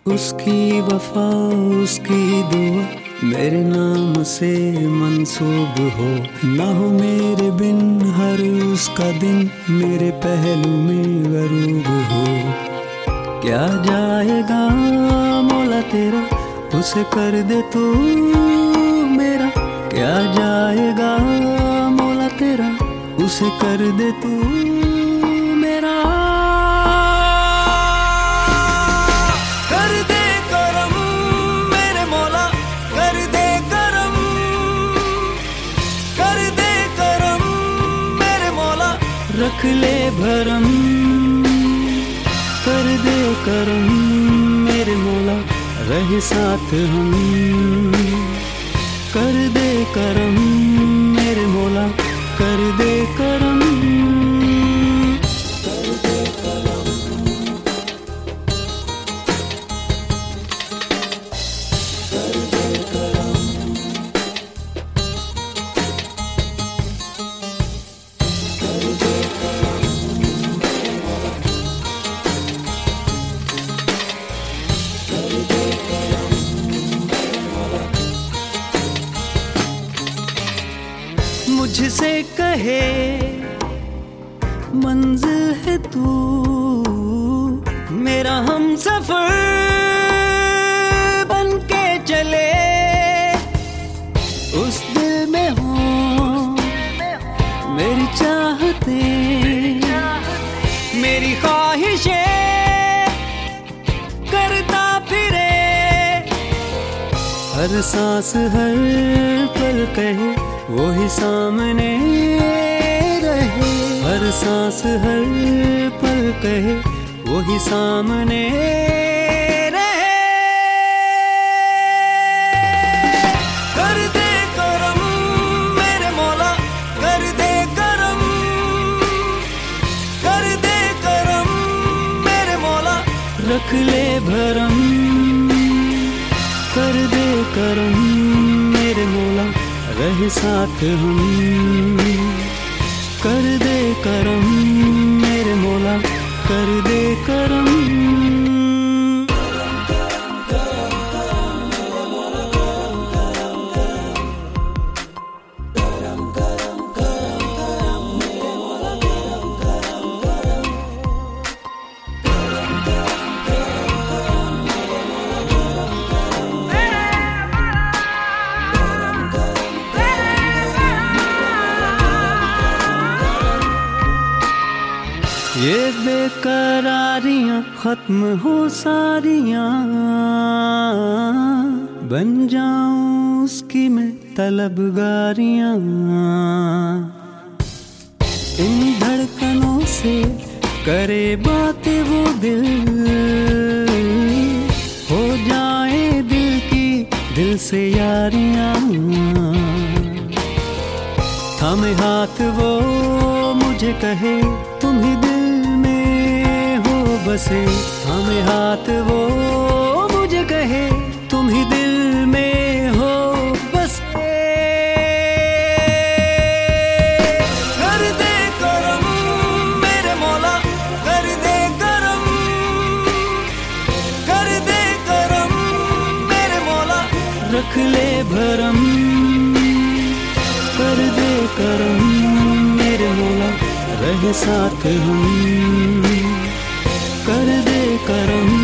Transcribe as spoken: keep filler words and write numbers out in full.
उसकी वफा उसकी दुआ मेरे नाम से मंसूब हो, ना हो मेरे बिन हर उसका दिन मेरे पहलू में गरूब हो। क्या जाएगा मौला तेरा उसे कर दे तू मेरा, क्या जाएगा मौला तेरा उसे कर दे तू मेरा। कर दे करम मेरे मौला कर दे करम, कर दे करम मेरे मौला रख ले भरम। कर दे करम मेरे मौला रहे साथ हम, कर दे करम मेरे मौला कर दे करम। मुझसे कहे मंजिल है तू मेरा हम सफर बन के चले, उस दिल में हो मेरी चाहते मेरी ख्वाहिशें करता फिरे, हर सांस हर पल कहे वो ही सामने रहे, हर सांस हर पल कहे वो ही सामने रहे। कर दे करम मेरे मौला कर दे करम, कर दे करम मेरे मौला रख ले भरम। कर दे करम मेरे मौला रहे साथ हम, कर दे करम मेरे मौला कर दे करम। ये बेकरारियां खत्म हो सारियां, बन जाऊं उसकी मैं तलबगारियां। इन धड़कनों से करे बातें वो दिल, हो जाए दिल की दिल से यारियां। थामे हाथ वो मुझे कहे तुम ही दिल बसे, हमें हाथ वो मुझे कहे तुम ही दिल में हो बसे। कर दे करम मेरे मौला कर दे करम, कर दे करम मेरे मौला रख ले भरम। कर दे करम मेरे मौला रहे साथ हम, कर दे करम